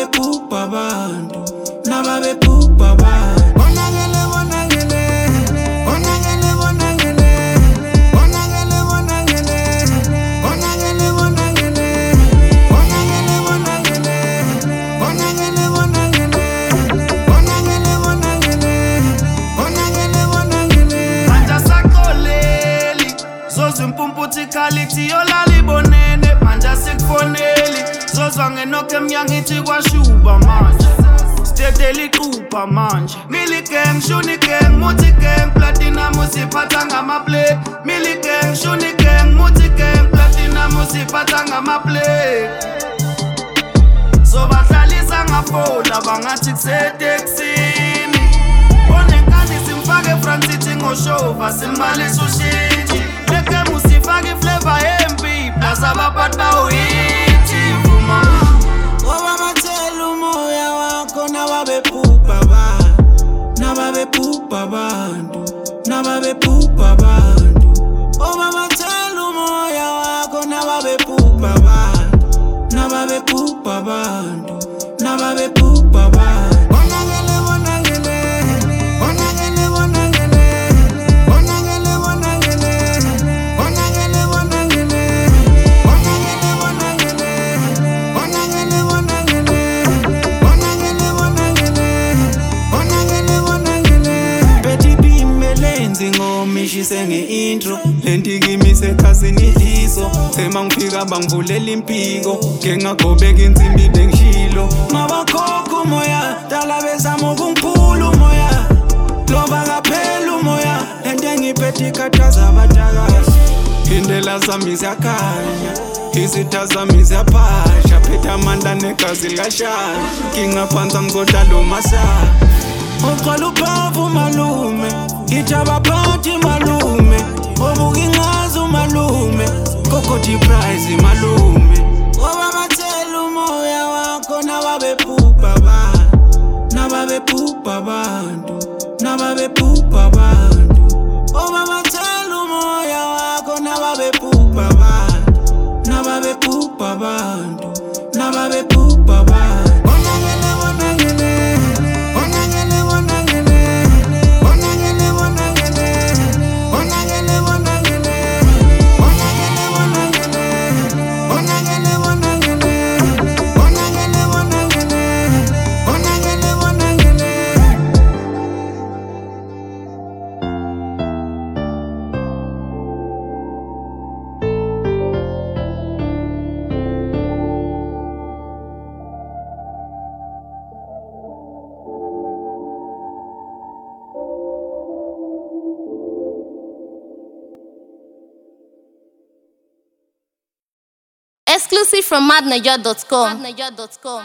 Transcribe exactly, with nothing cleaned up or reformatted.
nababephupha abantu, nababephupha abantu. Bonakele bonakele, bonakele bonakele, bonakele bonakele, bonakele bonakele, bonakele bonakele, bonakele bonakele, bonakele bonakele, bonakele bonakele. Manja sakoleli, zozwa impumputhi khalithi yolali bonene. Manja sikufoneli, zozwa ngenoke emnyango ithi kwashuba manje. Stedeli qupha manje. Milli gang, shuni gang, muthi gang, platinum usiphatha ngamaplay. Milli gang, shuni gang, muthi gang, platinum usiphatha ngamaplay. So bahlalisa ngafola bangathi kuseteksini. Onenkani simfake front sithi ngoshova simbalisa ushintshi. Leke musifake iflavor embi plus abaphathi bawuyithi vuma. Ngoba bathela umoya wakho nababephupha abantu, nababephupha abantu, nababephupha abantu. Ngoba bathela umoya wakho nababephupha abantu, nababephupha abantu, nababephupha abantu. Bonakele bonakele, bonakele bonakele, bonakele bonakele, bonakele bonakele, bonakele bonakele, bonakele bonakele, bonakele bonakele, bonakele bonakele. Betty B melenzi ngomishise nge-intro, lendikimise khasini idliso. Sema ngifika bangivulela impiko, ngengagobeka insimbi bengishilo. Mabakhokha umoya, dala bezama ukungiphula umoya. Loba kaphela umoya, lento engiphethe ikhathaza abatakazi. Indlela zami ziyakhanya, izitha zami ziyaphasha. Phethe amandla negazi likashaya, ngingaphansi ngizohlala umasaya. Uqala uphavu malume, ngithi abaphathi malume. Obuka ingazi umalume, kokothi prize malume. Ngoba bathela umoya wakho nababephupha abantu, nababephupha abantu, nababephupha abantu. Ngoba bathela umoya wakho nababephupha abantu, nababephupha abantu, nababephupha abantu. Bonakele bonakele, bonakele bonakele, bonakele bonakele, bonakele bonakele, bonakele bonakele, bonakele bonakele, bonakele bonakele, bonakele bonakele. Exclusive from madnaja dot com.